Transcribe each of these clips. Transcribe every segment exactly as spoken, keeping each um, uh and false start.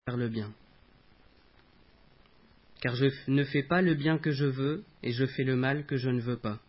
faire le bien. Car je ne fais pas le bien que je veux, et je fais le mal que je ne veux pas.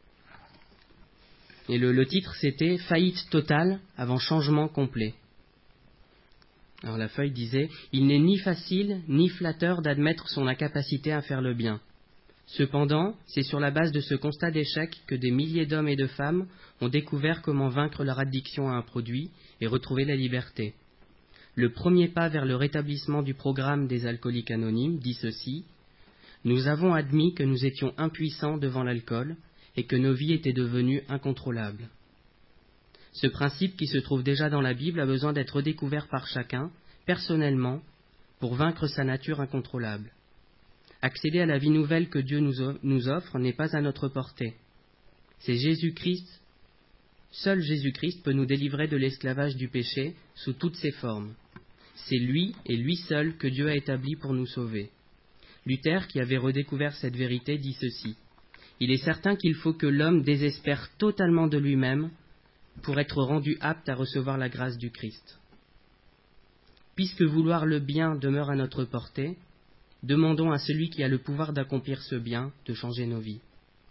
Et le, le titre, c'était « Faillite totale avant changement complet ». Alors la feuille disait « Il n'est ni facile ni flatteur d'admettre son incapacité à faire le bien. Cependant, c'est sur la base de ce constat d'échec que des milliers d'hommes et de femmes ont découvert comment vaincre leur addiction à un produit et retrouver la liberté. Le premier pas vers le rétablissement du programme des alcooliques anonymes dit ceci : nous avons admis que nous étions impuissants devant l'alcool et que nos vies étaient devenues incontrôlables. Ce principe qui se trouve déjà dans la Bible a besoin d'être redécouvert par chacun, personnellement, pour vaincre sa nature incontrôlable. Accéder à la vie nouvelle que Dieu nous offre n'est pas à notre portée. C'est Jésus-Christ, seul Jésus-Christ peut nous délivrer de l'esclavage du péché sous toutes ses formes. C'est lui et lui seul que Dieu a établi pour nous sauver. Luther, qui avait redécouvert cette vérité, dit ceci : il est certain qu'il faut que l'homme désespère totalement de lui-même pour être rendu apte à recevoir la grâce du Christ. Puisque vouloir le bien demeure à notre portée, demandons à celui qui a le pouvoir d'accomplir ce bien de changer nos vies.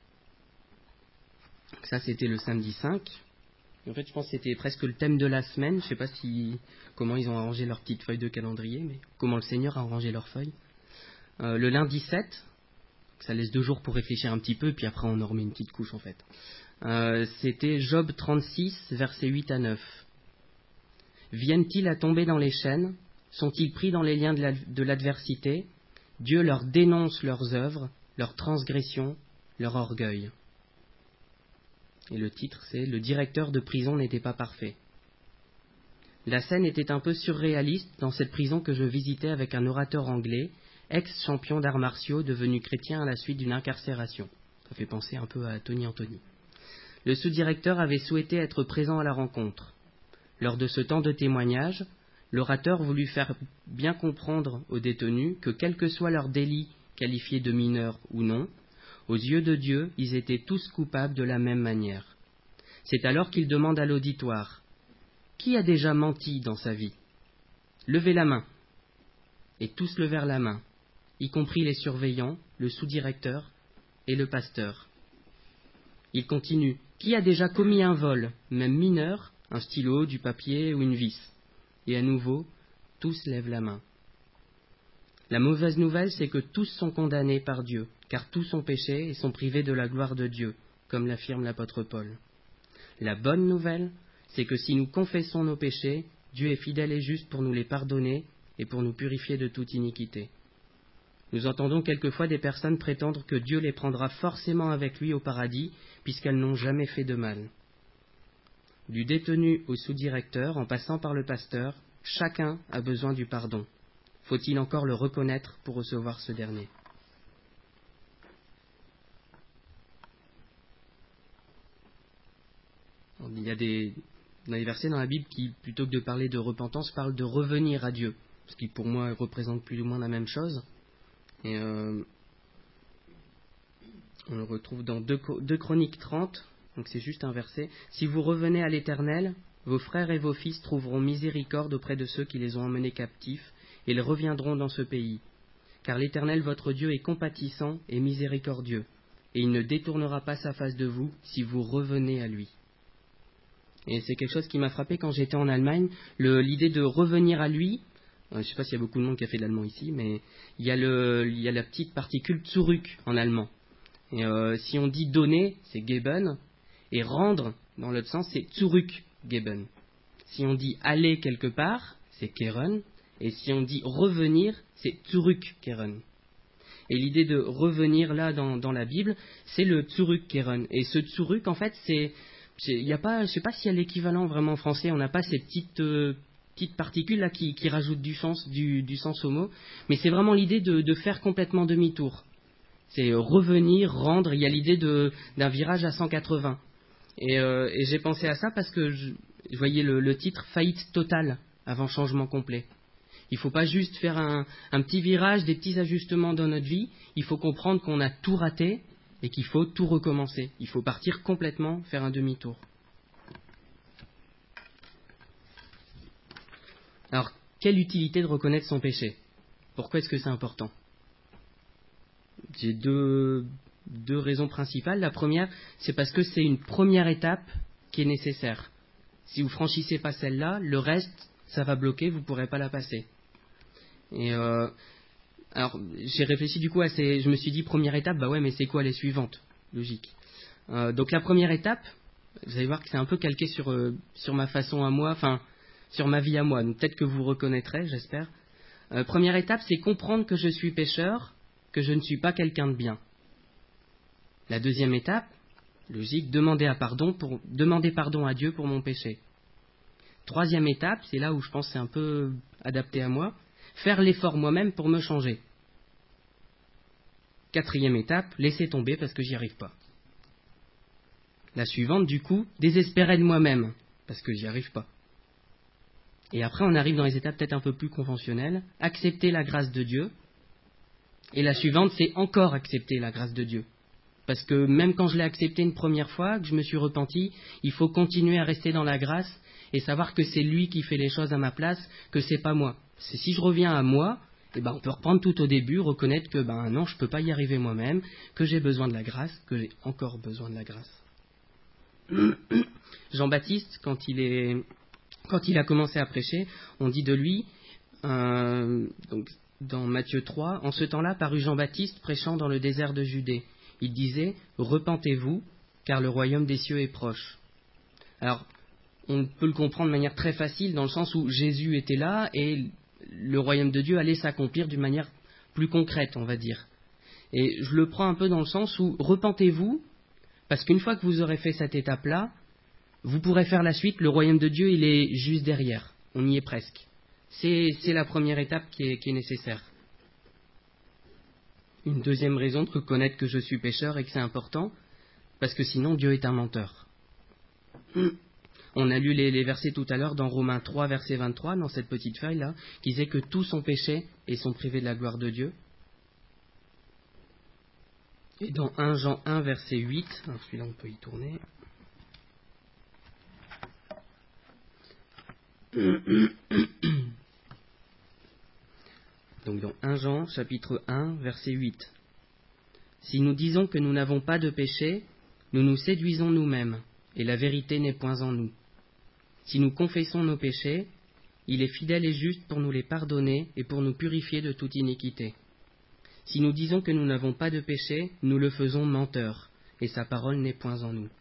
Ça, c'était le samedi cinq. En fait, je pense que c'était presque le thème de la semaine. Je ne sais pas si, comment ils ont arrangé leur petite feuille de calendrier, mais comment le Seigneur a arrangé leur feuille. Euh, le lundi sept, ça laisse deux jours pour réfléchir un petit peu, puis après on en remet une petite couche en fait. Euh, c'était Job trente-six, versets huit à neuf. Viennent-ils à tomber dans les chaînes ? Sont-ils pris dans les liens de, la, de l'adversité ? Dieu leur dénonce leurs œuvres, leurs transgressions, leur orgueil. Et le titre, c'est « Le directeur de prison n'était pas parfait ». La scène était un peu surréaliste dans cette prison que je visitais avec un orateur anglais, ex-champion d'arts martiaux, devenu chrétien à la suite d'une incarcération. Ça fait penser un peu à Tony Anthony. Le sous-directeur avait souhaité être présent à la rencontre. Lors de ce temps de témoignage, l'orateur voulut faire bien comprendre aux détenus que, quel que soit leur délit qualifié de mineur ou non, aux yeux de Dieu, ils étaient tous coupables de la même manière. C'est alors qu'il demande à l'auditoire : qui a déjà menti dans sa vie ? Levez la main. Et tous levèrent la main, y compris les surveillants, le sous-directeur et le pasteur. Il continue : qui a déjà commis un vol, même mineur, un stylo, du papier ou une vis ? Et à nouveau, tous lèvent la main. La mauvaise nouvelle, c'est que tous sont condamnés par Dieu, car tous ont péché et sont privés de la gloire de Dieu, comme l'affirme l'apôtre Paul. La bonne nouvelle, c'est que si nous confessons nos péchés, Dieu est fidèle et juste pour nous les pardonner et pour nous purifier de toute iniquité. Nous entendons quelquefois des personnes prétendre que Dieu les prendra forcément avec lui au paradis, puisqu'elles n'ont jamais fait de mal. Du détenu au sous-directeur, en passant par le pasteur, chacun a besoin du pardon. Faut-il encore le reconnaître pour recevoir ce dernier ? Il y a des, des versets dans la Bible qui, plutôt que de parler de repentance, parlent de revenir à Dieu, ce qui pour moi représente plus ou moins la même chose. Et euh, on le retrouve dans deux Chroniques trente, donc c'est juste un verset. « Si vous revenez à l'Éternel, vos frères et vos fils trouveront miséricorde auprès de ceux qui les ont emmenés captifs, et ils reviendront dans ce pays. Car l'Éternel, votre Dieu, est compatissant et miséricordieux, et il ne détournera pas sa face de vous si vous revenez à lui. » Et c'est quelque chose qui m'a frappé quand j'étais en Allemagne, le, l'idée de revenir à lui. Je ne sais pas s'il y a beaucoup de monde qui a fait de l'allemand ici, mais il y a, le, il y a la petite particule zurück en allemand. Et euh, si on dit donner, c'est geben, et rendre, dans l'autre sens, c'est zurückgeben. Si on dit aller quelque part, c'est kehren, et si on dit revenir, c'est zurückkehren. Et l'idée de revenir là dans, dans la Bible, c'est le zurückkehren. Et ce zurück, en fait, c'est, il y a pas, je ne sais pas s'il y a l'équivalent vraiment en français. On n'a pas ces petites euh, petites particules là qui, qui rajoutent du sens, du, du sens au mot. Mais c'est vraiment l'idée de, de faire complètement demi-tour. C'est revenir, rendre. Il y a l'idée de, d'un virage à cent quatre-vingts. Et, euh, et j'ai pensé à ça parce que je, je voyais le, le titre « Faillite totale avant changement complet ». Il ne faut pas juste faire un, un petit virage, des petits ajustements dans notre vie. Il faut comprendre qu'on a tout raté et qu'il faut tout recommencer. Il faut partir complètement, faire un demi-tour. Alors, quelle utilité de reconnaître son péché? Pourquoi est-ce que c'est important? J'ai deux, deux raisons principales. La première, c'est parce que c'est une première étape qui est nécessaire. Si vous franchissez pas celle-là, le reste, ça va bloquer, vous ne pourrez pas la passer. Et euh, alors, j'ai réfléchi du coup à ces... Je me suis dit, première étape, bah ouais, mais c'est quoi les suivantes? Logique. Euh, donc la première étape, vous allez voir que c'est un peu calqué sur, euh, sur ma façon à moi, enfin, sur ma vie à moi. Donc peut-être que vous reconnaîtrez, j'espère. Euh, première étape, c'est comprendre que je suis pécheur, que je ne suis pas quelqu'un de bien. La deuxième étape, logique, demander, à pardon pour, demander pardon à Dieu pour mon péché. Troisième étape, c'est là où je pense que c'est un peu adapté à moi, faire l'effort moi-même pour me changer. Quatrième étape, laisser tomber parce que j'y arrive pas. La suivante, du coup, désespérer de moi-même parce que j'y arrive pas. Et après, on arrive dans les étapes peut-être un peu plus conventionnelles, accepter la grâce de Dieu. Et la suivante, c'est encore accepter la grâce de Dieu. Parce que même quand je l'ai accepté une première fois, que je me suis repenti, il faut continuer à rester dans la grâce et savoir que c'est lui qui fait les choses à ma place, que c'est pas moi. C'est si je reviens à moi, eh ben on peut reprendre tout au début, reconnaître que ben non, je peux pas y arriver moi-même, que j'ai besoin de la grâce, que j'ai encore besoin de la grâce. Jean-Baptiste, quand il est, quand il a commencé à prêcher, on dit de lui, euh, donc dans Matthieu trois, en ce temps-là parut Jean-Baptiste prêchant dans le désert de Judée. Il disait « Repentez-vous, car le royaume des cieux est proche ». Alors, on peut le comprendre de manière très facile, dans le sens où Jésus était là et le royaume de Dieu allait s'accomplir d'une manière plus concrète, on va dire. Et je le prends un peu dans le sens où « Repentez-vous », parce qu'une fois que vous aurez fait cette étape-là, vous pourrez faire la suite, le royaume de Dieu, il est juste derrière, on y est presque. C'est, c'est la première étape qui est, qui est nécessaire. Une deuxième raison de reconnaître que je suis pécheur et que c'est important, parce que sinon Dieu est un menteur. On a lu les, les versets tout à l'heure dans Romains trois, verset vingt-trois, dans cette petite feuille-là, qui disait que tous ont péché et sont privés de la gloire de Dieu. Et dans un Jean un, verset huit, alors celui-là on peut y tourner. Donc dans un Jean, chapitre un, verset huit. Si nous disons que nous n'avons pas de péché, nous nous séduisons nous-mêmes, et la vérité n'est point en nous. Si nous confessons nos péchés, il est fidèle et juste pour nous les pardonner et pour nous purifier de toute iniquité. Si nous disons que nous n'avons pas de péché, nous le faisons menteur, et sa parole n'est point en nous.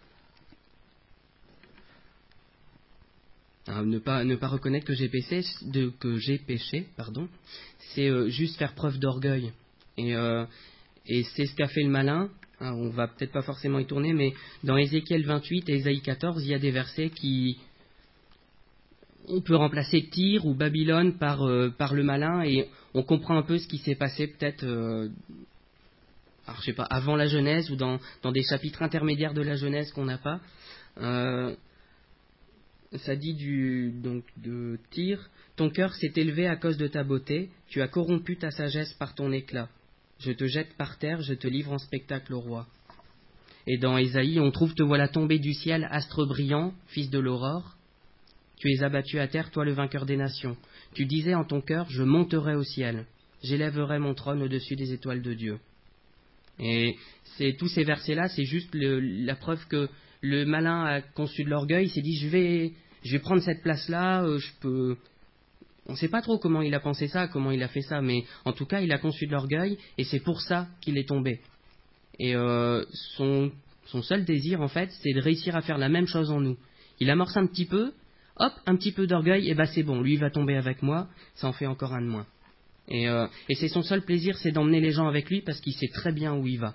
Alors, ne pas, ne pas reconnaître que j'ai péché, de, que j'ai péché, pardon, c'est euh, juste faire preuve d'orgueil. Et, euh, et c'est ce qu'a fait le malin. Hein, on va peut-être pas forcément y tourner, mais dans Ézéchiel vingt-huit et Ésaïe quatorze, il y a des versets qui... On peut remplacer Tyr ou Babylone par, euh, par le malin, et on comprend un peu ce qui s'est passé peut-être... Euh, alors, je sais pas, avant la Genèse ou dans, dans des chapitres intermédiaires de la Genèse qu'on n'a pas. Euh, Ça dit du, donc, de Tyr, ton cœur s'est élevé à cause de ta beauté, tu as corrompu ta sagesse par ton éclat. Je te jette par terre, je te livre en spectacle au roi. Et dans Ésaïe, on trouve te voilà tombé du ciel, astre brillant, fils de l'aurore. Tu es abattu à terre, toi le vainqueur des nations. Tu disais en ton cœur, je monterai au ciel, j'élèverai mon trône au-dessus des étoiles de Dieu. Et c'est, tous ces versets-là, c'est juste le, la preuve que le malin a conçu de l'orgueil, il s'est dit, je vais, je vais prendre cette place-là, euh, je peux... On ne sait pas trop comment il a pensé ça, comment il a fait ça, mais en tout cas, il a conçu de l'orgueil, et c'est pour ça qu'il est tombé. Et euh, son, son seul désir, en fait, c'est de réussir à faire la même chose en nous. Il amorce un petit peu, hop, un petit peu d'orgueil, et ben c'est bon, lui il va tomber avec moi, ça en fait encore un de moins. Et, euh, et c'est son seul plaisir, c'est d'emmener les gens avec lui, parce qu'il sait très bien où il va.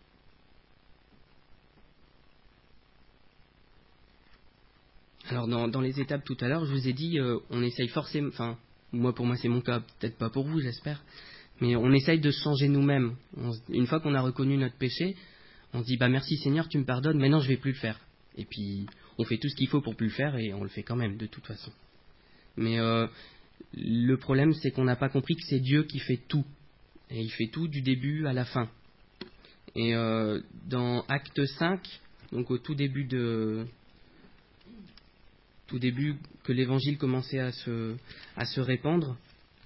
Alors dans, dans les étapes tout à l'heure, je vous ai dit, euh, on essaye forcément, enfin, moi pour moi c'est mon cas, peut-être pas pour vous, j'espère, mais on essaye de se changer nous-mêmes. On, une fois qu'on a reconnu notre péché, on se dit, bah merci Seigneur, tu me pardonnes, maintenant je vais plus le faire. Et puis on fait tout ce qu'il faut pour plus le faire, et on le fait quand même, de toute façon. Mais euh, le problème, c'est qu'on n'a pas compris que c'est Dieu qui fait tout. Et il fait tout du début à la fin. Et euh, dans Acte cinq, donc au tout début de... tout début que l'évangile commençait à se, à se répandre.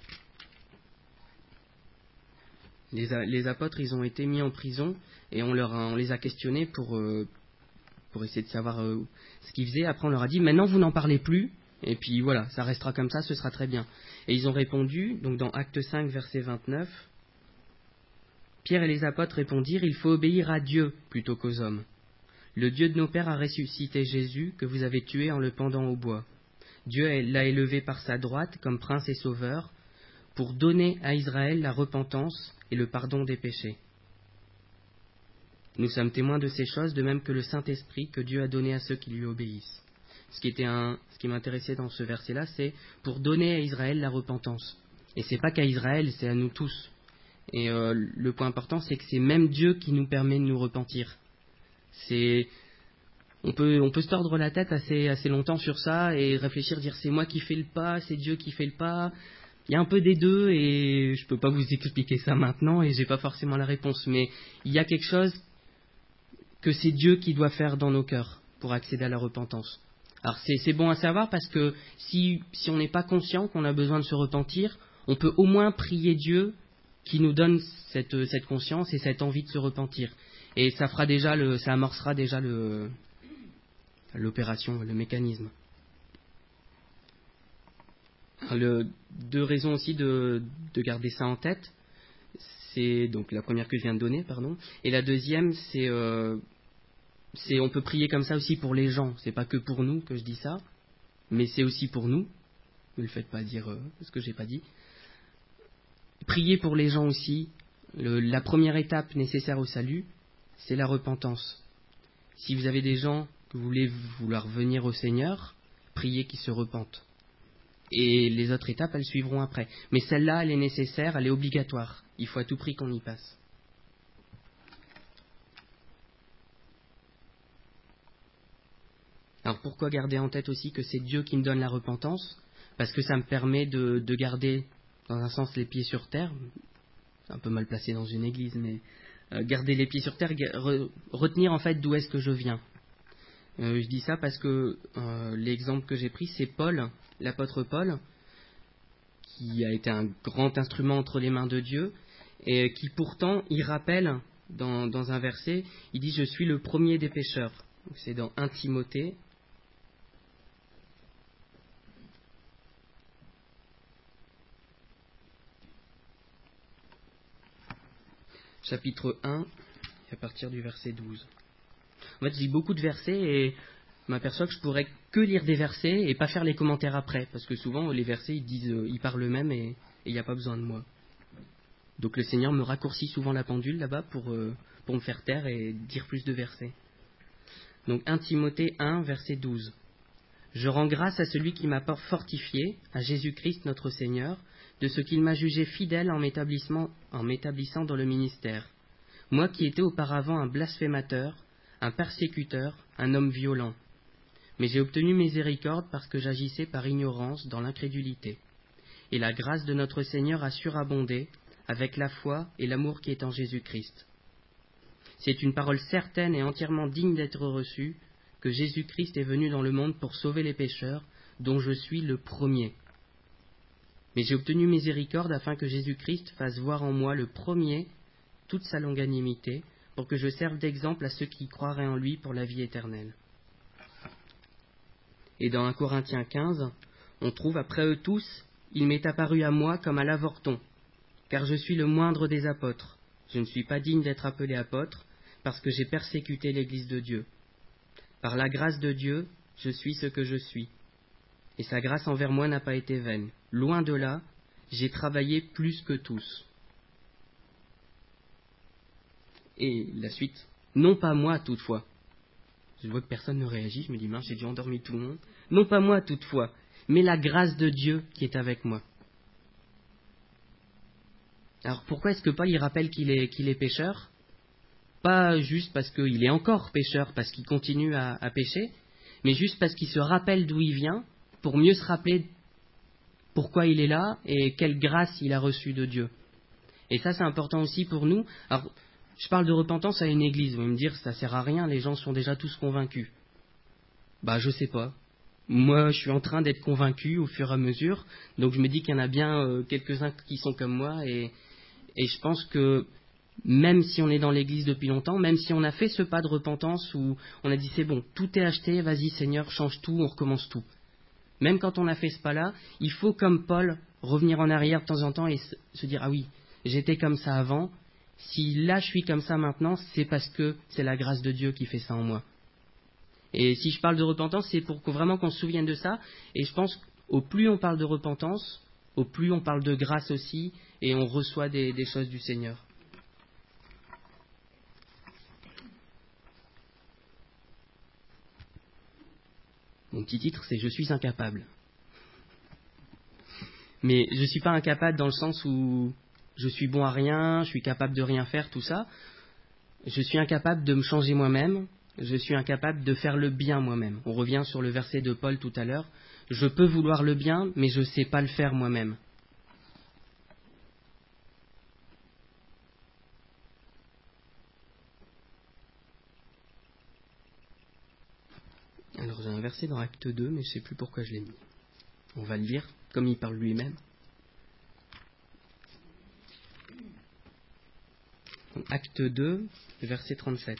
Les, les apôtres, ils ont été mis en prison et on, leur a, on les a questionnés pour, euh, pour essayer de savoir euh, ce qu'ils faisaient. Après, on leur a dit, maintenant, vous n'en parlez plus. Et puis voilà, ça restera comme ça, ce sera très bien. Et ils ont répondu, donc dans Acte cinq, verset vingt-neuf, Pierre et les apôtres répondirent, il faut obéir à Dieu plutôt qu'aux hommes. Le Dieu de nos pères a ressuscité Jésus, que vous avez tué en le pendant au bois. Dieu l'a élevé par sa droite comme prince et sauveur, pour donner à Israël la repentance et le pardon des péchés. Nous sommes témoins de ces choses, de même que le Saint-Esprit que Dieu a donné à ceux qui lui obéissent. Ce qui, était un, ce qui m'intéressait dans ce verset-là, c'est pour donner à Israël la repentance. Et c'est pas qu'à Israël, c'est à nous tous. Et euh, le point important, c'est que c'est même Dieu qui nous permet de nous repentir. C'est, on peut, on peut se tordre la tête assez, assez longtemps sur ça et réfléchir, dire c'est moi qui fais le pas, c'est Dieu qui fait le pas. Il y a un peu des deux et je peux pas vous expliquer ça maintenant et j'ai pas forcément la réponse. Mais il y a quelque chose que c'est Dieu qui doit faire dans nos cœurs pour accéder à la repentance. Alors c'est, c'est bon à savoir parce que si, si on n'est pas conscient qu'on a besoin de se repentir, on peut au moins prier Dieu qui nous donne cette, cette conscience et cette envie de se repentir. Et ça fera déjà le, ça amorcera déjà le, l'opération, le mécanisme. Le, deux raisons aussi de, de garder ça en tête. C'est donc la première que je viens de donner, pardon. Et la deuxième, c'est, euh, c'est on peut prier comme ça aussi pour les gens. C'est pas que pour nous que je dis ça, mais c'est aussi pour nous. Ne le faites pas dire euh, ce que j'ai pas dit. Prier pour les gens aussi. Le, la première étape nécessaire au salut, c'est la repentance. Si vous avez des gens que vous voulez vouloir venir au Seigneur, priez qu'ils se repentent. Et les autres étapes, elles suivront après. Mais celle-là, elle est nécessaire, elle est obligatoire. Il faut à tout prix qu'on y passe. Alors pourquoi garder en tête aussi que c'est Dieu qui me donne la repentance ? Parce que ça me permet de, de garder, dans un sens, les pieds sur terre. C'est un peu mal placé dans une église, mais euh, garder les pieds sur terre, re, retenir en fait d'où est-ce que je viens. Euh, je dis ça parce que euh, l'exemple que j'ai pris, c'est Paul, l'apôtre Paul, qui a été un grand instrument entre les mains de Dieu, et qui pourtant, il rappelle dans, dans un verset, il dit « Je suis le premier des pécheurs ». C'est dans un Timothée. Chapitre un, à partir du verset douze. En fait, je lis beaucoup de versets et je m'aperçois que je pourrais que lire des versets et pas faire les commentaires après, parce que souvent les versets ils disent, ils parlent eux-mêmes et il n'y a pas besoin de moi. Donc le Seigneur me raccourcit souvent la pendule là-bas pour, euh, pour me faire taire et dire plus de versets. Donc un Timothée un, verset douze. Je rends grâce à celui qui m'a fortifié, à Jésus-Christ notre Seigneur, de ce qu'il m'a jugé fidèle en m'établissant, en m'établissant dans le ministère. Moi qui étais auparavant un blasphémateur, un persécuteur, un homme violent. Mais j'ai obtenu miséricorde parce que j'agissais par ignorance dans l'incrédulité. Et la grâce de notre Seigneur a surabondé avec la foi et l'amour qui est en Jésus-Christ. C'est une parole certaine et entièrement digne d'être reçue que Jésus-Christ est venu dans le monde pour sauver les pécheurs, dont je suis le premier. Mais j'ai obtenu miséricorde afin que Jésus-Christ fasse voir en moi le premier toute sa longanimité, pour que je serve d'exemple à ceux qui croiraient en lui pour la vie éternelle. Et dans un Corinthiens quinze, on trouve, après eux tous, il m'est apparu à moi comme à l'avorton, car je suis le moindre des apôtres. Je ne suis pas digne d'être appelé apôtre, parce que j'ai persécuté l'Église de Dieu. Par la grâce de Dieu, je suis ce que je suis. Et sa grâce envers moi n'a pas été vaine. Loin de là, j'ai travaillé plus que tous. Et la suite, non pas moi toutefois. Je vois que personne ne réagit, je me dis, mince, j'ai dû endormir tout le monde. Non pas moi toutefois, mais la grâce de Dieu qui est avec moi. Alors pourquoi est-ce que Paul il rappelle qu'il est, qu'il est pécheur ? Pas juste parce qu'il est encore pécheur, parce qu'il continue à, à pécher, mais juste parce qu'il se rappelle d'où il vient, pour mieux se rappeler pourquoi il est là et quelle grâce il a reçue de Dieu. Et ça, c'est important aussi pour nous. Alors, je parle de repentance à une église. Vous allez me dire, ça sert à rien, les gens sont déjà tous convaincus. Bah, je sais pas. moi, je suis en train d'être convaincu au fur et à mesure. Donc, je me dis qu'il y en a bien euh, quelques-uns qui sont comme moi. Et, et je pense que même si on est dans l'Église depuis longtemps, même si on a fait ce pas de repentance où on a dit c'est bon, tout est acheté, vas-y Seigneur, change tout, on recommence tout. Même quand on a fait ce pas-là, il faut, comme Paul, revenir en arrière de temps en temps et se dire « Ah oui, j'étais comme ça avant. Si là je suis comme ça maintenant, c'est parce que c'est la grâce de Dieu qui fait ça en moi. » Et si je parle de repentance, c'est pour que vraiment qu'on se souvienne de ça. Et je pense qu'au plus on parle de repentance, au plus on parle de grâce aussi, et on reçoit des, des choses du Seigneur. Mon petit titre, c'est « Je suis incapable ». Mais je ne suis pas incapable dans le sens où je suis bon à rien, je suis capable de rien faire, tout ça. Je suis incapable de me changer moi-même, je suis incapable de faire le bien moi-même. On revient sur le verset de Paul tout à l'heure. Je peux vouloir le bien, mais je ne sais pas le faire moi-même. Alors j'ai un verset dans Acte deux, mais je ne sais plus pourquoi je l'ai mis. On va le lire, comme il parle lui-même. Donc, Acte deux, verset trente-sept.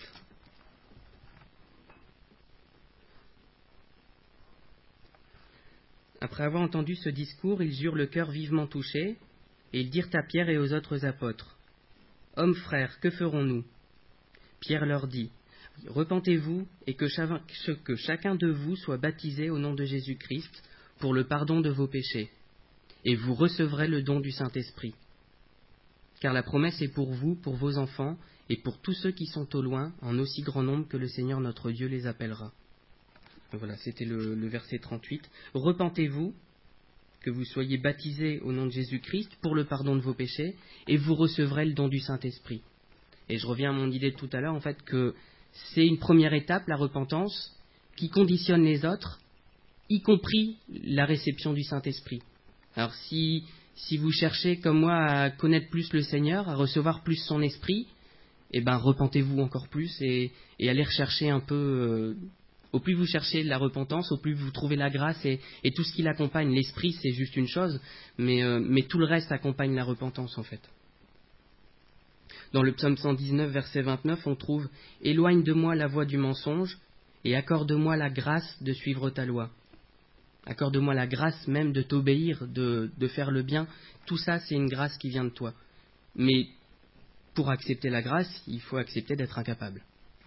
Après avoir entendu ce discours, ils eurent le cœur vivement touché, et ils dirent à Pierre et aux autres apôtres, « Hommes frères, que ferons-nous » Pierre leur dit, « Repentez-vous et que, chav- que chacun de vous soit baptisé au nom de Jésus-Christ pour le pardon de vos péchés, et vous recevrez le don du Saint-Esprit. Car la promesse est pour vous, pour vos enfants, et pour tous ceux qui sont au loin, en aussi grand nombre que le Seigneur notre Dieu les appellera. » Voilà, c'était le, le verset trente-huit. « Repentez-vous, que vous soyez baptisés au nom de Jésus-Christ pour le pardon de vos péchés, et vous recevrez le don du Saint-Esprit. » Et je reviens à mon idée de tout à l'heure, en fait, que c'est une première étape, la repentance, qui conditionne les autres, y compris la réception du Saint-Esprit. Alors si, si vous cherchez, comme moi, à connaître plus le Seigneur, à recevoir plus son Esprit, eh ben, repentez-vous encore plus et, et allez rechercher un peu... Euh, au plus vous cherchez la repentance, au plus vous trouvez la grâce et, et tout ce qui l'accompagne. L'Esprit, c'est juste une chose, mais, euh, mais tout le reste accompagne la repentance, en fait. Dans le psaume cent dix-neuf, verset vingt-neuf, on trouve « Éloigne de moi la voie du mensonge et accorde-moi la grâce de suivre ta loi. » Accorde-moi la grâce même de t'obéir, de, de faire le bien. Tout ça, c'est une grâce qui vient de toi. Mais pour accepter la grâce, il faut accepter d'être incapable.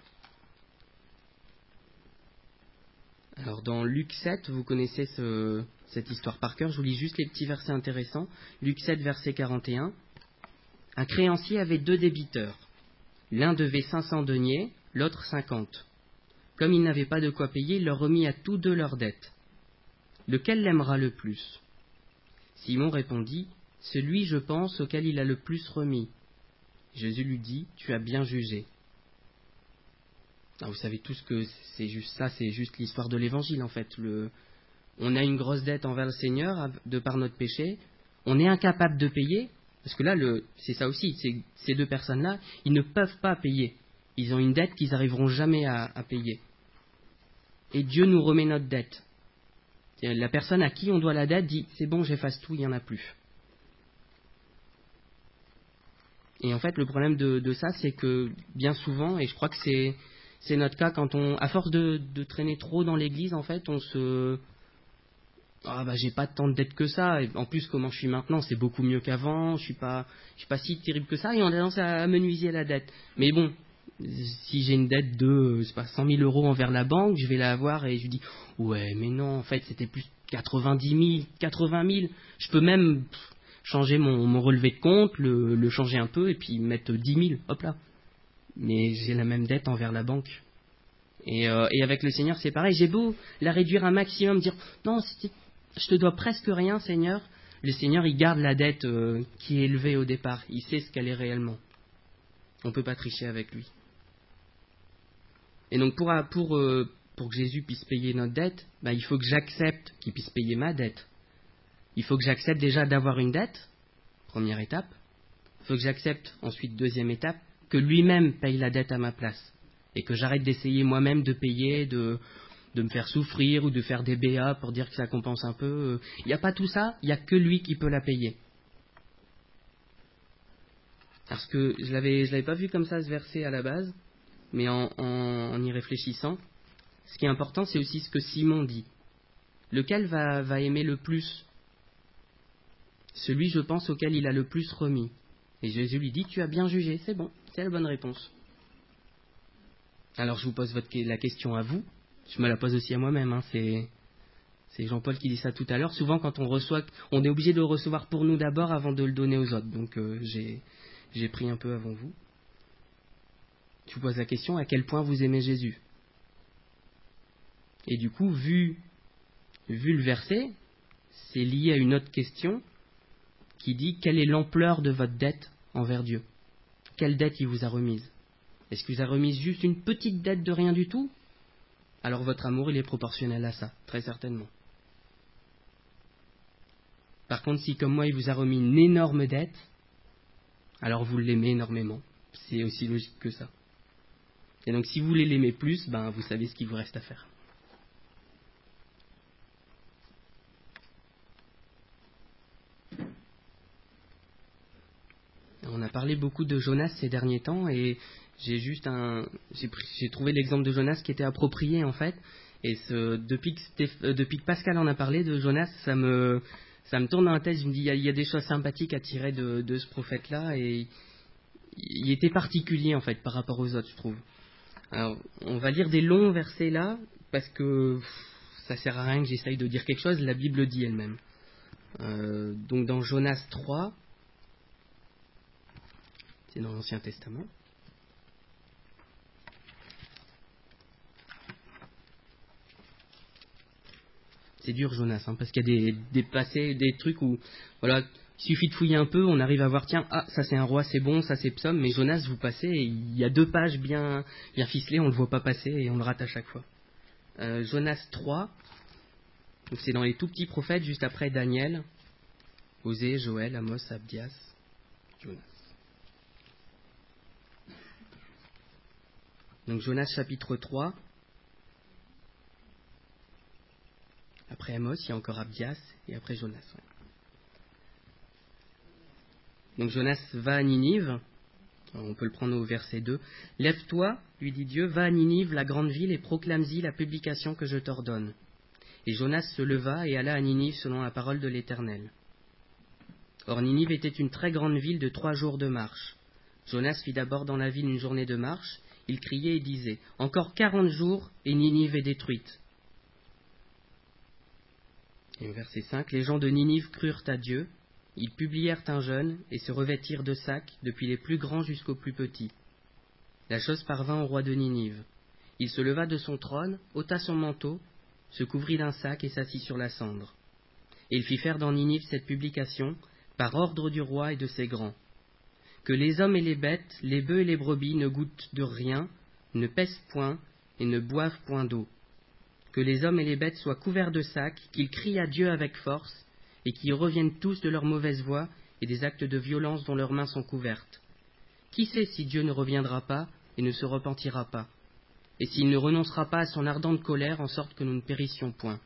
Alors dans Luc sept, vous connaissez ce, cette histoire par cœur, je vous lis juste les petits versets intéressants. Luc sept, verset quarante et un. Un créancier avait deux débiteurs. L'un devait cinq cents deniers, l'autre cinquante. Comme il n'avait pas de quoi payer, il leur remit à tous deux leurs dettes. Lequel l'aimera le plus ? Simon répondit, celui, je pense, auquel il a le plus remis. Jésus lui dit, tu as bien jugé. Alors vous savez tous que c'est juste ça, c'est juste l'histoire de l'évangile en fait. Le... On a une grosse dette envers le Seigneur de par notre péché, on est incapable de payer, parce que là, le... c'est ça aussi, c'est... ces deux personnes-là, ils ne peuvent pas payer. Ils ont une dette qu'ils n'arriveront jamais à... à payer. Et Dieu nous remet notre dette. La personne à qui on doit la dette dit, c'est bon, j'efface tout, il n'y en a plus. Et en fait, le problème de, de ça, c'est que bien souvent, et je crois que c'est... C'est notre cas quand on, à force de, de traîner trop dans l'église, en fait, on se, ah bah j'ai pas tant de dettes que ça. Et en plus, comment je suis maintenant, c'est beaucoup mieux qu'avant. Je suis pas, je suis pas si terrible que ça. Et on a tendance à amenuiser la dette. Mais bon, si j'ai une dette de, c'est pas cent mille euros envers la banque, je vais la avoir et je dis, ouais, mais non, en fait, c'était plus quatre-vingt-dix mille, quatre-vingts mille. Je peux même changer mon, mon relevé de compte, le, le changer un peu et puis mettre dix mille. Hop là. Mais j'ai la même dette envers la banque. Et, euh, et avec le Seigneur, c'est pareil. J'ai beau la réduire un maximum, dire non, je te dois presque rien, Seigneur. Le Seigneur, il garde la dette euh, qui est élevée au départ. Il sait ce qu'elle est réellement. On ne peut pas tricher avec lui. Et donc, pour, pour, euh, pour que Jésus puisse payer notre dette, bah, il faut que j'accepte qu'il puisse payer ma dette. Il faut que j'accepte déjà d'avoir une dette, première étape. Il faut que j'accepte ensuite, deuxième étape, que lui-même paye la dette à ma place et que j'arrête d'essayer moi-même de payer, de, de me faire souffrir ou de faire des B A pour dire que ça compense un peu. Il n'y a pas tout ça, il n'y a que lui qui peut la payer. Parce que je l'avais, je l'avais pas vu comme ça ce verset à la base, mais en, en, en y réfléchissant, ce qui est important, c'est aussi ce que Simon dit. Lequel va, va aimer le plus? Celui, je pense, auquel il a le plus remis. Et Jésus lui dit, tu as bien jugé, c'est bon, c'est la bonne réponse. Alors je vous pose votre, la question à vous, je me la pose aussi à moi-même, hein, c'est, c'est Jean-Paul qui dit ça tout à l'heure. Souvent quand on reçoit, on est obligé de le recevoir pour nous d'abord avant de le donner aux autres. Donc euh, j'ai, j'ai pris un peu avant vous. Je vous pose la question, à quel point vous aimez Jésus? Et du coup, vu, vu le verset, c'est lié à une autre question qui dit, quelle est l'ampleur de votre dette envers Dieu? Quelle dette il vous a remise? Est-ce qu'il vous a remise juste une petite dette de rien du tout? Alors votre amour, il est proportionnel à ça, très certainement. Par contre, si comme moi, il vous a remis une énorme dette, alors vous l'aimez énormément. C'est aussi logique que ça. Et donc si vous voulez l'aimer plus, ben, vous savez ce qu'il vous reste à faire. On a parlé beaucoup de Jonas ces derniers temps et j'ai juste un, j'ai, pris, j'ai trouvé l'exemple de Jonas qui était approprié en fait. Et ce, depuis, que Stéph, euh, depuis que Pascal en a parlé de Jonas, ça me, ça me tourne dans la tête. Je me dis, il y, a, il y a des choses sympathiques à tirer de, de ce prophète-là et il était particulier en fait par rapport aux autres, je trouve. Alors, on va lire des longs versets là parce que pff, ça sert à rien que j'essaye de dire quelque chose. La Bible dit elle-même. Euh, donc dans Jonas trois. C'est dans l'Ancien Testament. C'est dur Jonas, hein, parce qu'il y a des, des passés, des trucs où, voilà, il suffit de fouiller un peu, on arrive à voir, tiens, ah, ça c'est un roi, c'est bon, ça c'est psaume, mais Jonas, vous passez, et il y a deux pages bien, bien ficelées, on ne le voit pas passer, et on le rate à chaque fois. Euh, Jonas trois, donc c'est dans les tout petits prophètes, juste après Daniel, Osée, Joël, Amos, Abdias, Jonas. Donc Jonas chapitre trois. Après Amos, il y a encore Abdias, et après Jonas. Ouais. Donc Jonas va à Ninive, on peut le prendre au verset deux. « Lève-toi, lui dit Dieu, va à Ninive, la grande ville, et proclame-y la publication que je t'ordonne. » Et Jonas se leva et alla à Ninive selon la parole de l'Éternel. Or Ninive était une très grande ville de trois jours de marche. Jonas fit d'abord dans la ville une journée de marche. Il criait et disait, « Encore quarante jours, et Ninive est détruite. » Et au verset cinq, « Les gens de Ninive crurent à Dieu. Ils publièrent un jeûne et se revêtirent de sacs, depuis les plus grands jusqu'aux plus petits. La chose parvint au roi de Ninive. Il se leva de son trône, ôta son manteau, se couvrit d'un sac et s'assit sur la cendre. Et il fit faire dans Ninive cette publication, par ordre du roi et de ses grands. Que les hommes et les bêtes, les bœufs et les brebis ne goûtent de rien, ne pèsent point et ne boivent point d'eau. Que les hommes et les bêtes soient couverts de sacs, qu'ils crient à Dieu avec force, et qu'ils reviennent tous de leur mauvaise voie et des actes de violence dont leurs mains sont couvertes. Qui sait si Dieu ne reviendra pas et ne se repentira pas, et s'il ne renoncera pas à son ardente colère en sorte que nous ne périssions point.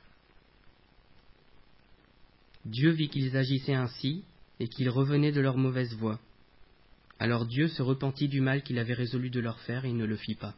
Dieu vit qu'ils agissaient ainsi et qu'ils revenaient de leur mauvaise voie. Alors Dieu se repentit du mal qu'il avait résolu de leur faire et il ne le fit pas.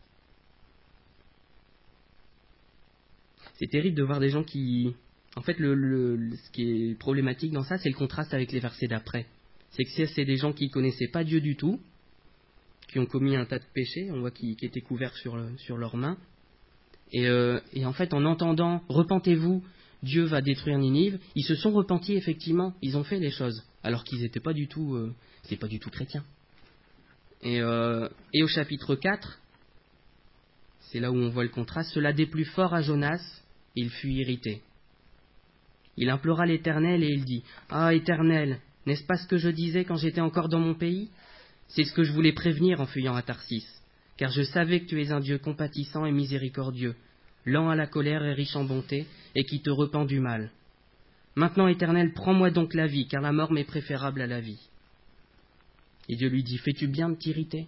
C'est terrible de voir des gens qui... En fait, le, le, ce qui est problématique dans ça, c'est le contraste avec les versets d'après. C'est que c'est des gens qui ne connaissaient pas Dieu du tout, qui ont commis un tas de péchés, on voit qui, qui étaient couverts sur, sur leurs mains. Et, euh, et en fait, en entendant « Repentez-vous, Dieu va détruire Ninive », ils se sont repentis effectivement, ils ont fait les choses, alors qu'ils n'étaient pas du tout, euh, c'est pas du tout chrétiens. Et, euh, et au chapitre quatre, c'est là où on voit le contraste, « Cela déplut fort à Jonas, et il fut irrité. » Il implora l'Éternel et il dit, « Ah, Éternel, n'est-ce pas ce que je disais quand j'étais encore dans mon pays? C'est ce que je voulais prévenir en fuyant à Tarsis, car je savais que tu es un Dieu compatissant et miséricordieux, lent à la colère et riche en bonté, et qui te repent du mal. Maintenant, Éternel, prends-moi donc la vie, car la mort m'est préférable à la vie. » Et Dieu lui dit, « Fais-tu bien de t'irriter ?»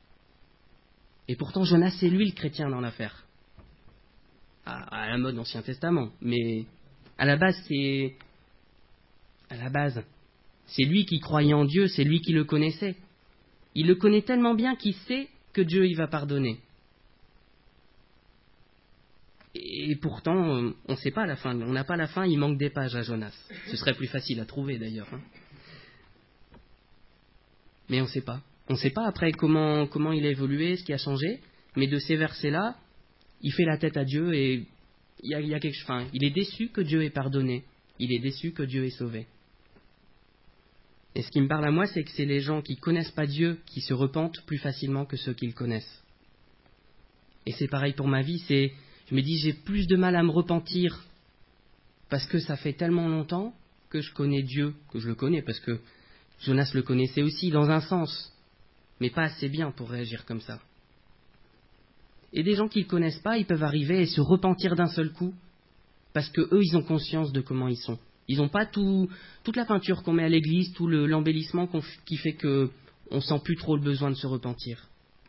Et pourtant, Jonas, c'est lui le chrétien dans l'affaire. à, à la mode Ancien Testament. Mais à la base, c'est... À la base, c'est lui qui croyait en Dieu, c'est lui qui le connaissait. Il le connaît tellement bien qu'il sait que Dieu il va pardonner. Et pourtant, on ne sait pas la fin. On n'a pas la fin, il manque des pages à Jonas. Ce serait plus facile à trouver d'ailleurs. Hein. Mais on ne sait pas. On ne sait pas après comment, comment il a évolué, ce qui a changé. Mais de ces versets-là, il fait la tête à Dieu et il, y a, il, y a quelque, enfin, il est déçu que Dieu ait pardonné. Il est déçu que Dieu ait sauvé. Et ce qui me parle à moi, c'est que c'est les gens qui ne connaissent pas Dieu qui se repentent plus facilement que ceux qui le connaissent. Et c'est pareil pour ma vie, c'est... Je me dis, j'ai plus de mal à me repentir parce que ça fait tellement longtemps que je connais Dieu, que je le connais, parce que Jonas le connaissait aussi dans un sens, mais pas assez bien pour réagir comme ça. Et des gens qui ne le connaissent pas, ils peuvent arriver et se repentir d'un seul coup, parce que eux, ils ont conscience de comment ils sont. Ils n'ont pas tout, toute la peinture qu'on met à l'église, tout le, l'embellissement qu'on, qui fait qu'on ne sent plus trop le besoin de se repentir.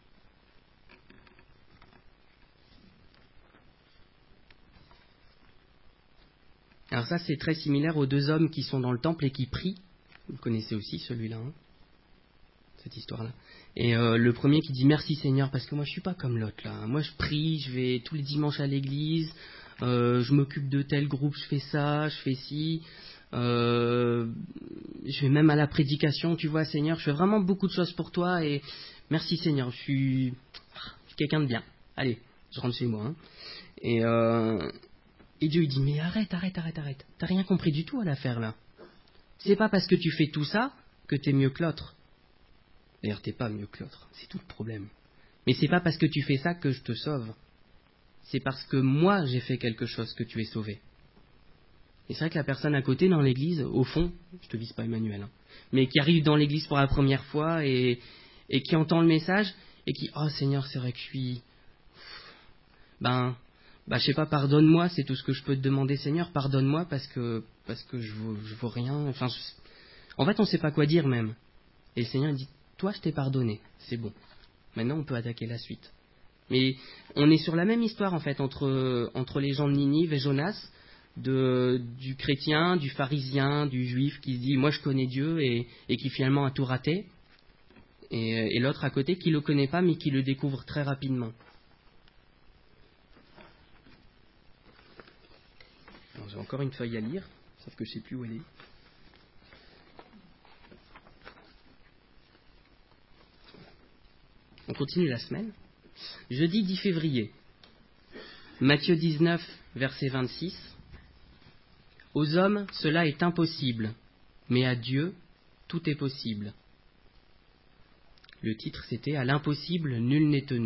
Alors ça, c'est très similaire aux deux hommes qui sont dans le temple et qui prient. Vous connaissez aussi celui-là, hein, cette histoire-là. Et euh, le premier qui dit « Merci Seigneur, parce que moi je suis pas comme l'autre là. Moi je prie, je vais tous les dimanches à l'église, euh, je m'occupe de tel groupe, je fais ça, je fais ci, euh, je vais même à la prédication, tu vois Seigneur, je fais vraiment beaucoup de choses pour toi et merci Seigneur, je suis, je suis quelqu'un de bien. Allez, je rentre chez moi. Hein. » Et... Euh, Et Dieu il dit, mais arrête, arrête, arrête, arrête. T'as rien compris du tout à l'affaire là. C'est pas parce que tu fais tout ça que t'es mieux que l'autre. D'ailleurs, t'es pas mieux que l'autre, c'est tout le problème. Mais c'est pas parce que tu fais ça que je te sauve. C'est parce que moi j'ai fait quelque chose que tu es sauvé. Et c'est vrai que la personne à côté dans l'église, au fond, je te vise pas Emmanuel, hein, mais qui arrive dans l'église pour la première fois et, et qui entend le message et qui, oh Seigneur, c'est vrai que je suis... Ben... Bah, je sais pas, pardonne-moi, c'est tout ce que je peux te demander, Seigneur, pardonne-moi parce que parce que je vaux, je vaux rien. Enfin, je... en fait, on sait pas quoi dire même. Et le Seigneur dit, toi, je t'ai pardonné, c'est bon. Maintenant, on peut attaquer la suite. Mais on est sur la même histoire en fait entre entre les gens de Ninive et Jonas, de du chrétien, du pharisien, du juif qui se dit, moi, je connais Dieu et, et qui finalement a tout raté, et, et l'autre à côté qui le connaît pas mais qui le découvre très rapidement. Alors, j'ai encore une feuille à lire, sauf que je ne sais plus où elle est. On continue la semaine. Jeudi dix février. Matthieu dix-neuf, verset vingt-six. Aux hommes, cela est impossible, mais à Dieu, tout est possible. Le titre, c'était « À l'impossible, nul n'est tenu ».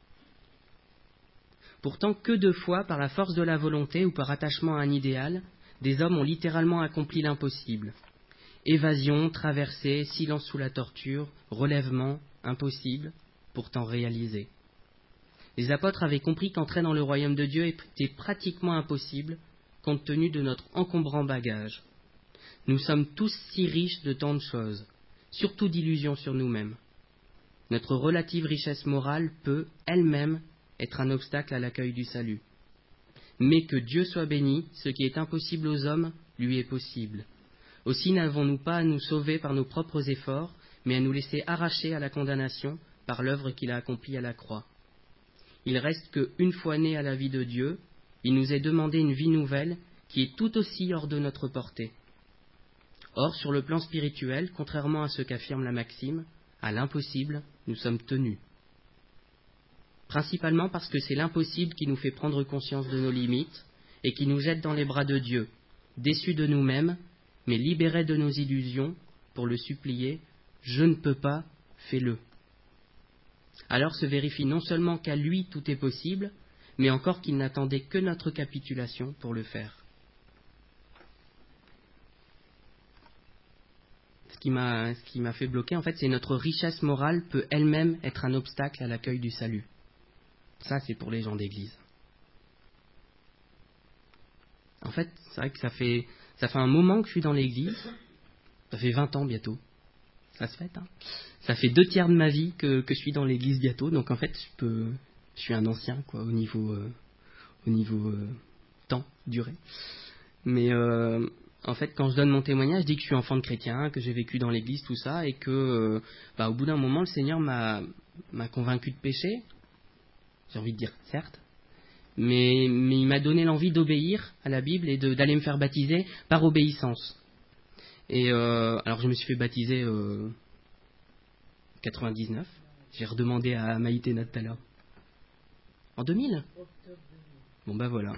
Pourtant, que de fois, par la force de la volonté ou par attachement à un idéal, des hommes ont littéralement accompli l'impossible. Évasion, traversée, silence sous la torture, relèvement, impossible, pourtant réalisé. Les apôtres avaient compris qu'entrer dans le royaume de Dieu était pratiquement impossible, compte tenu de notre encombrant bagage. Nous sommes tous si riches de tant de choses, surtout d'illusions sur nous-mêmes. Notre relative richesse morale peut, elle-même, être un obstacle à l'accueil du salut. Mais que Dieu soit béni, ce qui est impossible aux hommes, lui est possible. Aussi n'avons-nous pas à nous sauver par nos propres efforts, mais à nous laisser arracher à la condamnation par l'œuvre qu'il a accomplie à la croix. Il reste que, une fois nés à la vie de Dieu, il nous est demandé une vie nouvelle qui est tout aussi hors de notre portée. Or, sur le plan spirituel, contrairement à ce qu'affirme la maxime, à l'impossible, nous sommes tenus. Principalement parce que c'est l'impossible qui nous fait prendre conscience de nos limites et qui nous jette dans les bras de Dieu, déçus de nous-mêmes, mais libérés de nos illusions, pour le supplier, « Je ne peux pas, fais-le ». Alors se vérifie non seulement qu'à lui tout est possible, mais encore qu'il n'attendait que notre capitulation pour le faire. Ce qui m'a, ce qui m'a fait bloquer, en fait, c'est notre richesse morale peut elle-même être un obstacle à l'accueil du salut. Ça, c'est pour les gens d'église. En fait, c'est vrai que ça fait, ça fait un moment que je suis dans l'église. Ça fait vingt ans bientôt. Ça se fait, hein. Ça fait deux tiers de ma vie que, que je suis dans l'église bientôt. Donc en fait, je, peux, je suis un ancien, quoi, au niveau, euh, au niveau euh, temps, durée. Mais euh, en fait, quand je donne mon témoignage, je dis que je suis enfant de chrétien, que j'ai vécu dans l'église, tout ça, et que euh, bah, au bout d'un moment, le Seigneur m'a, m'a convaincu de pécher. J'ai envie de dire certes, mais, mais il m'a donné l'envie d'obéir à la Bible et de, d'aller me faire baptiser par obéissance. Et euh, alors je me suis fait baptiser euh, quatre-vingt-dix-neuf. J'ai redemandé à Maïté Nat tout à l'heure. En deux mille. Bon bah voilà.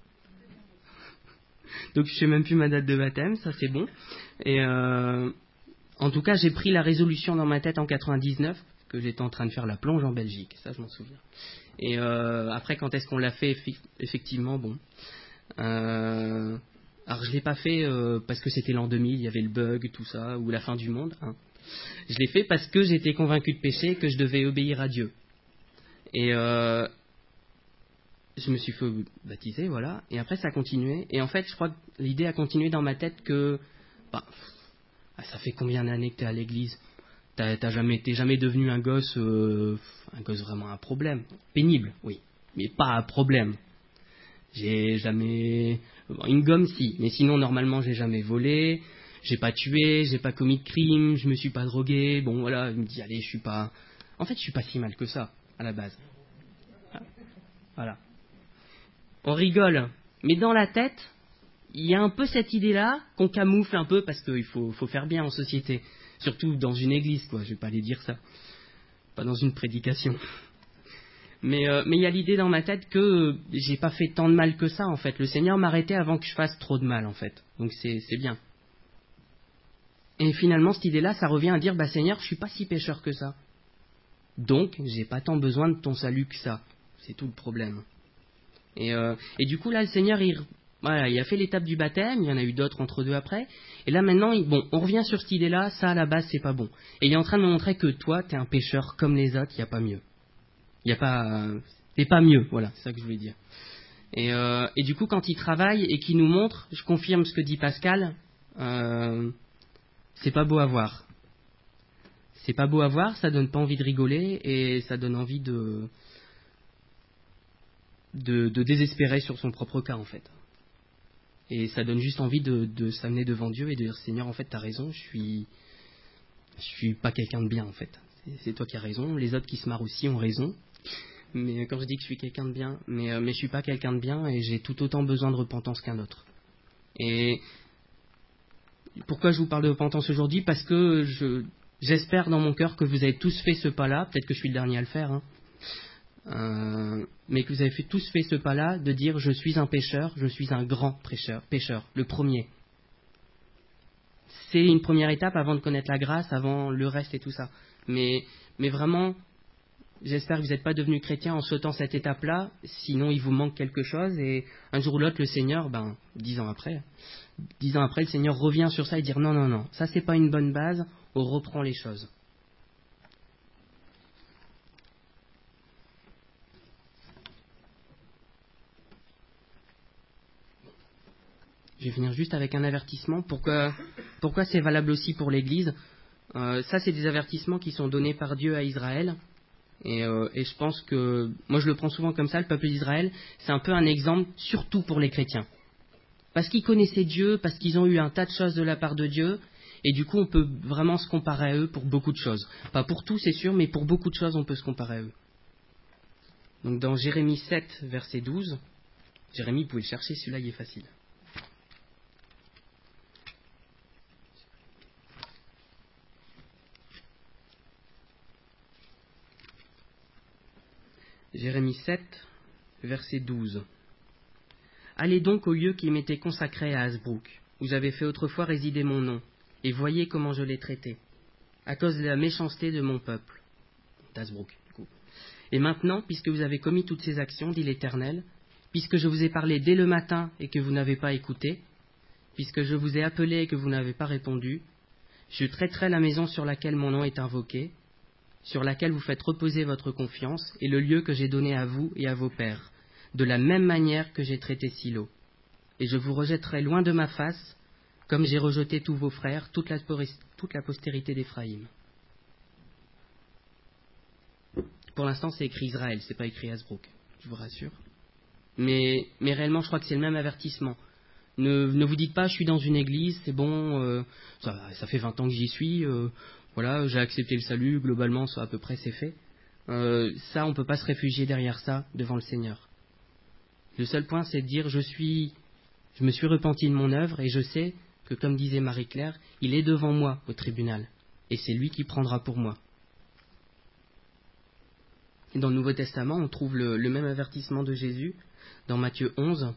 Donc je sais même plus ma date de baptême, ça c'est bon. Et euh, en tout cas, j'ai pris la résolution dans ma tête en quatre-vingt-dix-neuf que j'étais en train de faire la plonge en Belgique, ça je m'en souviens. Et euh, après, quand est-ce qu'on l'a fait, effectivement, bon. Euh, alors je l'ai pas fait euh, parce que c'était l'an deux mille, il y avait le bug, tout ça, ou la fin du monde. Hein. Je l'ai fait parce que j'étais convaincu de péché, que je devais obéir à Dieu. Et euh, je me suis fait baptiser, voilà. Et après, ça a continué. Et en fait, je crois que l'idée a continué dans ma tête que, bah, ça fait combien d'années que tu es à l'église ? T'as, t'as jamais, t'es jamais devenu un gosse, euh, un gosse vraiment un problème. Pénible, oui, mais pas un problème. J'ai jamais, une gomme si, mais sinon normalement j'ai jamais volé, j'ai pas tué, j'ai pas commis de crime, je me suis pas drogué. Bon voilà, il me dit allez, je suis pas, en fait je suis pas si mal que ça à la base. Voilà. On rigole, mais dans la tête, il y a un peu cette idée-là qu'on camoufle un peu parce qu'il faut, faut faire bien en société. Surtout dans une église, quoi. Je vais pas aller dire ça. Pas dans une prédication. Mais euh, mais il y a l'idée dans ma tête que euh, j'ai pas fait tant de mal que ça, en fait. Le Seigneur m'a arrêté avant que je fasse trop de mal, en fait. Donc c'est, c'est bien. Et finalement, cette idée-là, ça revient à dire, bah Seigneur, je suis pas si pécheur que ça. Donc, j'ai pas tant besoin de ton salut que ça. C'est tout le problème. Et, euh, et du coup, là, le Seigneur, il, voilà, il a fait l'étape du baptême, il y en a eu d'autres entre deux après, et là maintenant, il, bon, on revient sur cette idée-là, ça à la base c'est pas bon. Et il est en train de me montrer que toi, t'es un pécheur comme les autres, il n'y a pas mieux. Il n'y a pas, euh, t'es pas mieux, voilà, c'est ça que je voulais dire. Et, euh, et du coup, quand il travaille et qu'il nous montre, je confirme ce que dit Pascal, euh, c'est pas beau à voir. C'est pas beau à voir, ça donne pas envie de rigoler et ça donne envie de, de, de désespérer sur son propre cas en fait. Et ça donne juste envie de, de s'amener devant Dieu et de dire Seigneur, en fait, t'as raison, je suis, je suis pas quelqu'un de bien, en fait. C'est, c'est toi qui as raison. Les autres qui se marrent aussi ont raison. Mais quand je dis que je suis quelqu'un de bien, mais, euh, mais je suis pas quelqu'un de bien et j'ai tout autant besoin de repentance qu'un autre. Et pourquoi je vous parle de repentance aujourd'hui ? Parce que je, j'espère dans mon cœur que vous avez tous fait ce pas-là. Peut-être que je suis le dernier à le faire, hein. Euh, mais que vous avez fait, tous fait ce pas-là de dire je suis un pécheur, je suis un grand pécheur, pécheur, le premier. C'est une première étape avant de connaître la grâce, avant le reste et tout ça. Mais, mais vraiment, j'espère que vous n'êtes pas devenu chrétien en sautant cette étape-là, sinon il vous manque quelque chose et un jour ou l'autre le Seigneur, ben dix ans après, dix ans après le Seigneur revient sur ça et dit non non non, ça c'est pas une bonne base, on reprend les choses. Je vais finir juste avec un avertissement. Pourquoi, pourquoi c'est valable aussi pour l'Église ? euh, Ça, c'est des avertissements qui sont donnés par Dieu à Israël. Et, euh, et je pense que, moi je le prends souvent comme ça, le peuple d'Israël, c'est un peu un exemple, surtout pour les chrétiens. Parce qu'ils connaissaient Dieu, parce qu'ils ont eu un tas de choses de la part de Dieu, et du coup on peut vraiment se comparer à eux pour beaucoup de choses. Pas pour tout, c'est sûr, mais pour beaucoup de choses on peut se comparer à eux. Donc dans Jérémie sept, verset douze, Jérémie, vous pouvez le chercher, celui-là il est facile. Jérémie sept, verset douze. Allez donc au lieu qui m'était consacré à Hasbrook, où j'avais fait autrefois résider mon nom, et voyez comment je l'ai traité, à cause de la méchanceté de mon peuple. D'Hasbrook, du coup. Et maintenant, puisque vous avez commis toutes ces actions, dit l'Éternel, puisque je vous ai parlé dès le matin et que vous n'avez pas écouté, puisque je vous ai appelé et que vous n'avez pas répondu, je traiterai la maison sur laquelle mon nom est invoqué, sur laquelle vous faites reposer votre confiance, et le lieu que j'ai donné à vous et à vos pères, de la même manière que j'ai traité Silo. Et je vous rejetterai loin de ma face, comme j'ai rejeté tous vos frères, toute la, toute la postérité d'Éphraïm. Pour l'instant, c'est écrit Israël, c'est pas écrit Hasbrook, je vous rassure. Mais, mais réellement, je crois que c'est le même avertissement. Ne, ne vous dites pas, je suis dans une église, c'est bon, euh, ça, ça fait vingt ans que j'y suis, euh, voilà, j'ai accepté le salut, globalement, ça, à peu près, c'est fait. Euh, ça, on ne peut pas se réfugier derrière ça, devant le Seigneur. Le seul point, c'est de dire, je suis, je me suis repenti de mon œuvre, et je sais que, comme disait Marie-Claire, il est devant moi au tribunal, et c'est lui qui prendra pour moi. Et dans le Nouveau Testament, on trouve le, le même avertissement de Jésus, dans Matthieu onze,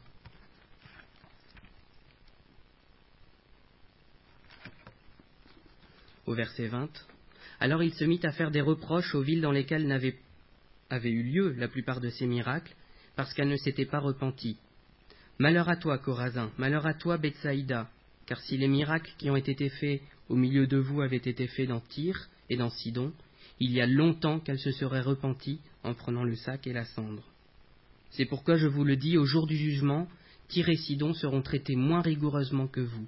au verset vingt. Alors il se mit à faire des reproches aux villes dans lesquelles n'avaient avaient eu lieu la plupart de ces miracles, parce qu'elles ne s'étaient pas repenties. Malheur à toi, Chorazin, malheur à toi, Bethsaïda, car si les miracles qui ont été faits au milieu de vous avaient été faits dans Tyr et dans Sidon, il y a longtemps qu'elles se seraient repenties en prenant le sac et la cendre. C'est pourquoi je vous le dis, au jour du jugement, Tyr et Sidon seront traités moins rigoureusement que vous.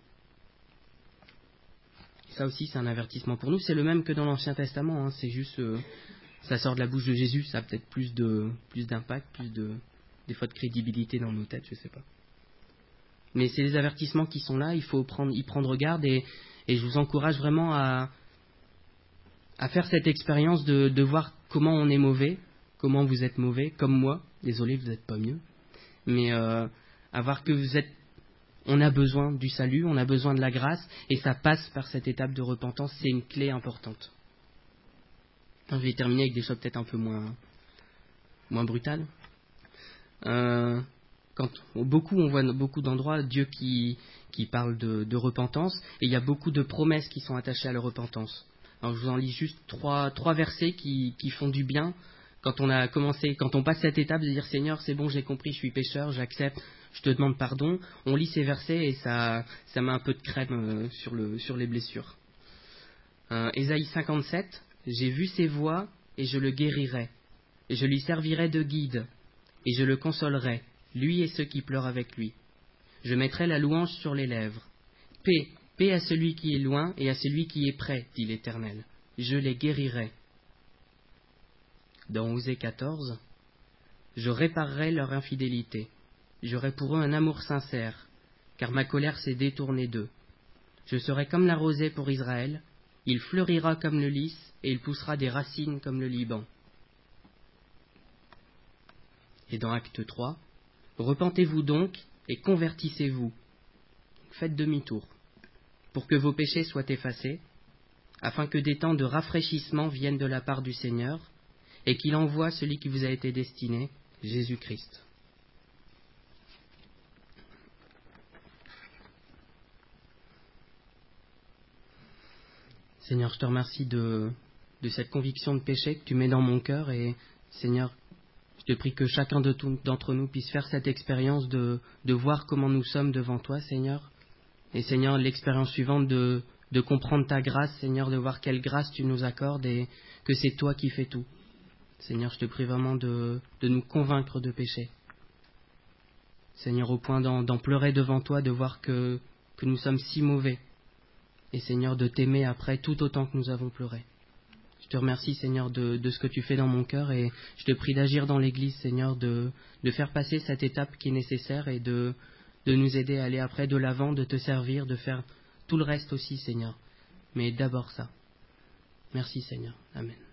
Ça aussi, c'est un avertissement pour nous. C'est le même que dans l'Ancien Testament. Hein. C'est juste, euh, ça sort de la bouche de Jésus. Ça a peut-être plus de, plus d'impact, plus de, des fois de crédibilité dans nos têtes, je sais pas. Mais c'est des avertissements qui sont là. Il faut prendre, y prendre garde et, et je vous encourage vraiment à, à faire cette expérience de, de voir comment on est mauvais, comment vous êtes mauvais, comme moi. Désolé, vous n'êtes pas mieux. Mais euh, à voir que vous êtes. On a besoin du salut, on a besoin de la grâce, et ça passe par cette étape de repentance, c'est une clé importante. Je vais terminer avec des choses peut-être un peu moins, moins brutales. Euh, quand, beaucoup, on voit beaucoup d'endroits, Dieu qui, qui parle de, de repentance, et il y a beaucoup de promesses qui sont attachées à la repentance. Alors je vous en lis juste trois, trois versets qui, qui font du bien. Quand on a commencé, quand on passe cette étape de dire Seigneur, c'est bon, j'ai compris, je suis pécheur, j'accepte, je te demande pardon, on lit ces versets et ça, ça met un peu de crème euh, sur, le, sur les blessures. Euh, Ésaïe cinquante-sept, j'ai vu ses voies et je le guérirai, et je lui servirai de guide, et je le consolerai, lui et ceux qui pleurent avec lui. Je mettrai la louange sur les lèvres. Paix, paix à celui qui est loin et à celui qui est près, dit l'Éternel. Je les guérirai. Dans Osée quatorze, je réparerai leur infidélité. J'aurai pour eux un amour sincère, car ma colère s'est détournée d'eux. Je serai comme la rosée pour Israël, il fleurira comme le lys, et il poussera des racines comme le Liban. Et dans Acte trois, repentez-vous donc et convertissez-vous. Faites demi-tour, pour que vos péchés soient effacés, afin que des temps de rafraîchissement viennent de la part du Seigneur, et qu'il envoie celui qui vous a été destiné, Jésus-Christ. Seigneur, je te remercie de, de cette conviction de péché que tu mets dans mon cœur, et Seigneur, je te prie que chacun de tout, d'entre nous puisse faire cette expérience de, de voir comment nous sommes devant toi, Seigneur. Et Seigneur, l'expérience suivante de, de comprendre ta grâce, Seigneur, de voir quelle grâce tu nous accordes et que c'est toi qui fais tout. Seigneur, je te prie vraiment de, de nous convaincre de péché. Seigneur, au point d'en, d'en pleurer devant toi, de voir que, que nous sommes si mauvais. Et Seigneur, de t'aimer après tout autant que nous avons pleuré. Je te remercie, Seigneur, de, de ce que tu fais dans mon cœur, et je te prie d'agir dans l'Église, Seigneur, de, de faire passer cette étape qui est nécessaire et de, de nous aider à aller après de l'avant, de te servir, de faire tout le reste aussi, Seigneur. Mais d'abord ça. Merci, Seigneur. Amen.